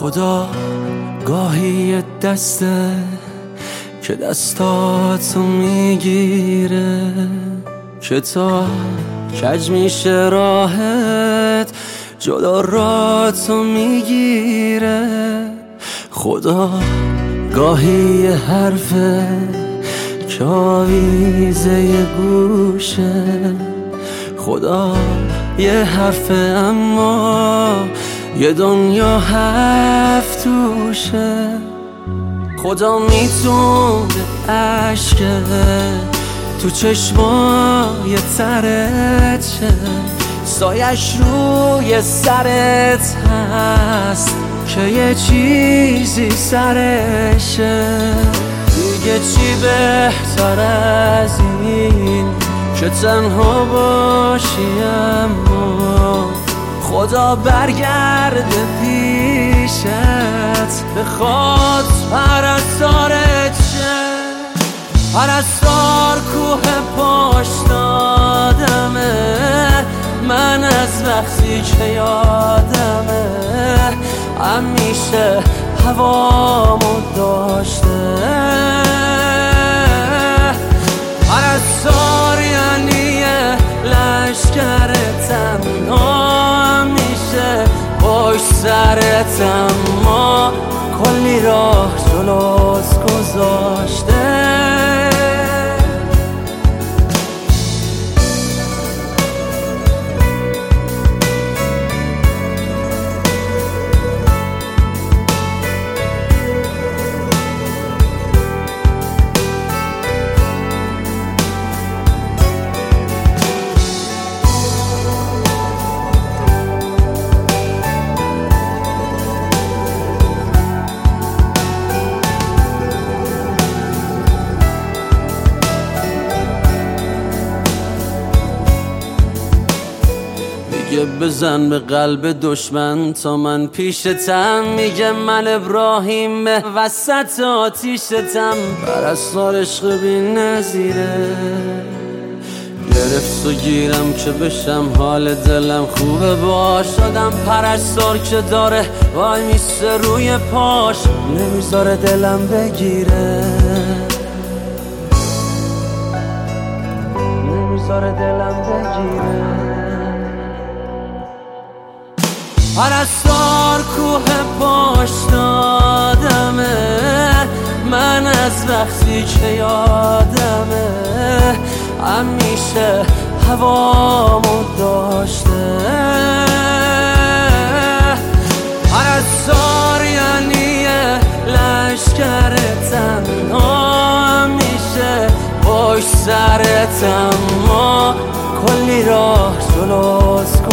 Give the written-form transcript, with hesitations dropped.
خدا گاهی دسته که دستاتو میگیره که تا کج میشه راحت جلو راتو میگیره. خدا گاهی حرفه که آویزه گوشه، خدا یه حرفه اما یه دنیا هفت توشه. خدا میتونه عشقه تو چشمای ترت شه، سایش روی سرت هست که یه چیزی سرشه. دیگه چی بهتر از این که تنها باشی اما خدا برگرده پیشت بخواد پرستارت شه. پرستار کوه پاش دادمه، من از وقتی که یادمه همیشه هوامو داشته. پرستار یعنی لشکر تنها همیشه پشت سرت اما کلی راه جلوت گذاشته. میگه بزن به قلب دشمن تا من پیشتم، میگه من ابراهیم وسط آتیشتم. پرستار عشق بی نظیره گرفت و گیرم که بشم حال دلم خوبه باش. آدم پرستار که داره وای میسته روی پاش نمیذاره دلم بگیره، نمیذاره دلم بگیره. پرستار کوه پاش دادمه، من از وقتی که یادمه همیشه هوامو داشته. پرستار یعنی لشکر تنها همیشه پشت سرت اما کلی راه جلوت